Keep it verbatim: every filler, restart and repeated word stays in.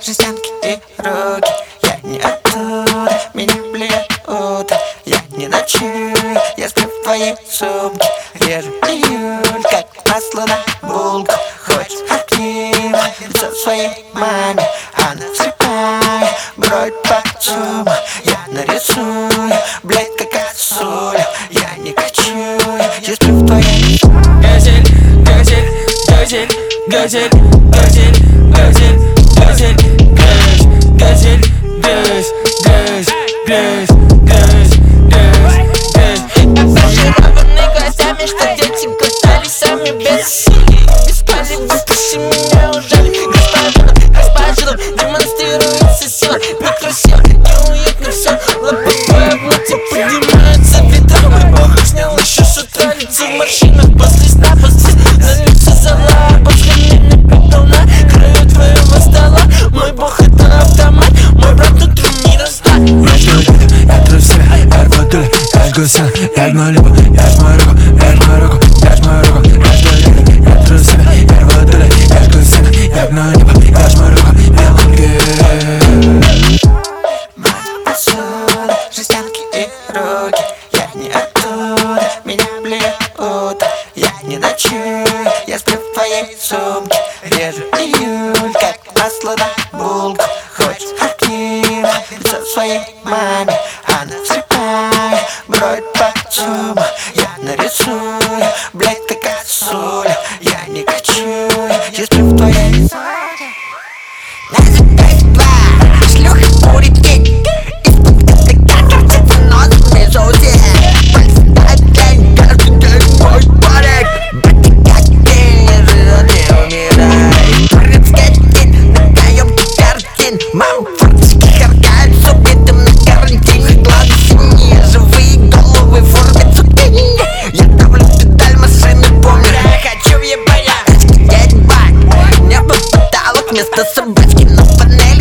жестянки и руки. Я не оттуда, меня блюет утро. Я не ночую, я сплю в твоей сумке. Режу июль, как масло на булку. Хочешь активно лицо своей маме. Она слепая, бровь под зубом. Я нарисую, блядь, как косуля. Я не качую, я сплю в твоей. Газель, газель, газель, газель, газель, газель, газель, грязь, газель, грязь, грязь, грязь, грязь, грязь, грязь. Обфаршированный гвоздями, что дети катались сами без силы. Без пали, выпусти меня уже. Господину, господину, демонстрируется сила. Некрасиво, неуютно все. Лапы твоя в ноте поднимаются ветром. Мой бог снял еще с утра лицо в морщинах. После сна, после на лице зала. После меня петал на краю твоего стола. Мой бог это автомат, мой брат внутри мира ста. Я жду тебя, я тру себя, я рву дули, я жгу сам, я жму либо, я жму руку, я жму руку, я жму руку. Я жду тебя, я тру себя, я рву дули, я жгу сам, я жму либо, я жму руку, мелкие. Моя посуда, жестянки и руки. Я не оттуда, меня блюет утро. Я не ночую, я сплю в твоей сумке. Режу июль, как масло на булку. Хочешь активно лицо своей маме. Она слепая, бровь под зубом. Я нарисую, блядь, как косуля. Я не качую, я сплю в твоей. Называй два, шлюха курит тень. Из-под это картится нос в безуте. Пальцем дать день, каждый день мой парик. Бати как день, не жил, не умирай. Парень скатин, на каемке картин. Мам, форточки харкают с убитым на карантине. Глаза синие, живые головы в форме цукини. Я давлю педаль машины, помню, я хочу в ебаня. Дядь бак, небо потолок, вместо собачки на панели.